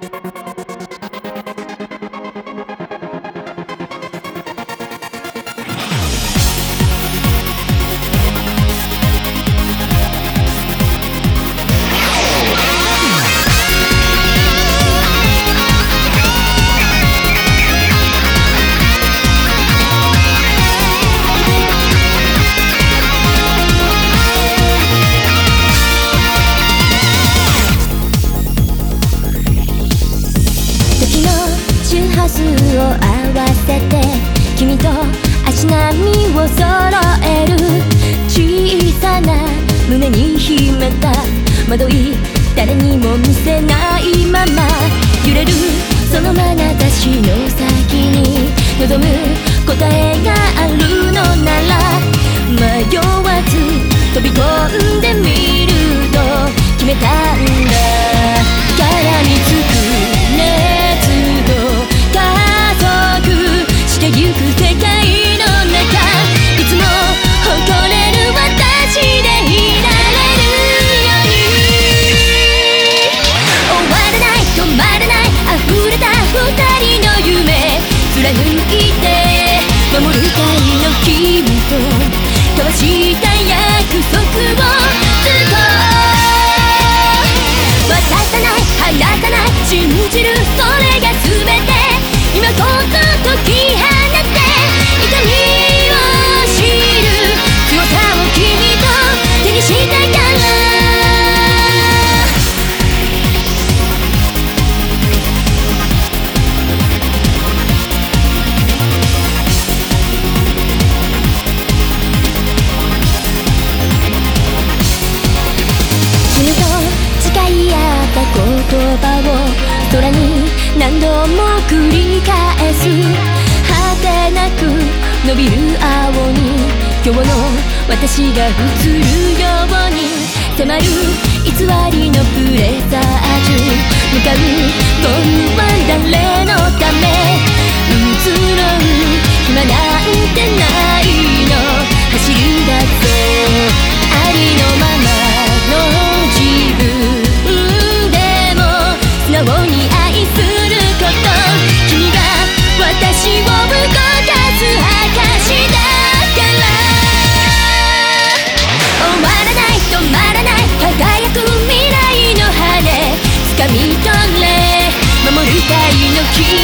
周波数を合わせて君と足並みを揃える小さな胸に秘めた惑い誰にも見せないまま揺れるその眼差しの先に望む答えがあるのなら迷わず飛び込んでみると決めたんだ絡みつく熱度加速してゆく世界の中いつも誇れる私でいられるように終わらない止まらない溢れた二人の夢貫いて守る会の君と交わした約束をずっと渡さない離さない信じるそれが全て今こそ解き放って痛みを知る強さを君と手にしたから君と誓い合った言葉を空に何度も繰り返す果てなく伸びる青に今日の私が映るように迫る偽りのプレザージュ向かうゴールは誰のため移ろう暇なんてないの走るだぞありのままの自分でも素直に愛すること君が私を動かす証だから終わらない止まらない輝く未来の羽掴み取れ守る会の君